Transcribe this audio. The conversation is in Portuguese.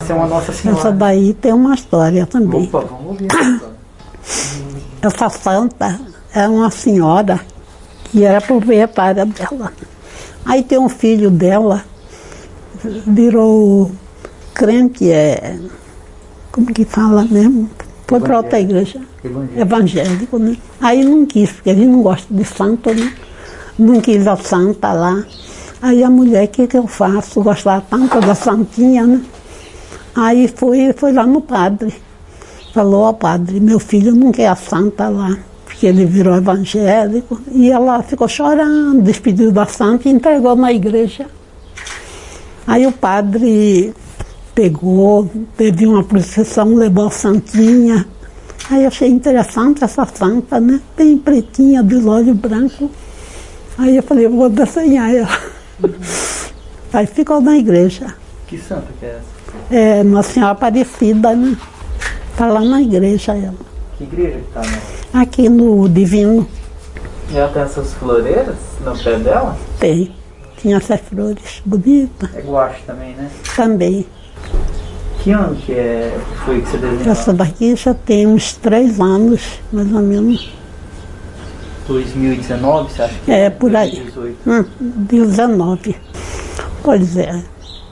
Essa é uma Nossa Senhora. Essa daí tem uma história também. Opa, vamos ouvir essa história. Essa santa é uma senhora que era proprietária dela. Aí tem um filho dela, virou crente, como que fala mesmo? Foi para outra igreja. Evangélico, né? Aí não quis, porque a gente não gosta de santo, né? Não quis a santa lá. Aí a mulher, o que eu faço? Gostava tanto da santinha, né? Aí foi lá no padre. Falou ao padre, meu filho não quer a santa lá, porque ele virou evangélico. E ela ficou chorando, despediu da santa e entregou na igreja. Aí o padre pegou, teve uma procissão, levou a santinha. Aí achei interessante essa santa, né? Bem pretinha, de olho branco. Aí eu falei, vou desenhar ela. Aí ficou na igreja. Que santa que é essa? É Nossa Senhora Aparecida, né? Está lá na igreja ela. Que igreja que tá, né? Aqui no Divino. E ela tem essas floreiras no pé dela? Tem. Tinha essas flores bonitas. É guache também, né? Também. Que ano que foi que você desenhou? Essa daqui já tem uns 3 anos, mais ou menos. 2019, você acha que É, por aí. 2018? 19. Pois é.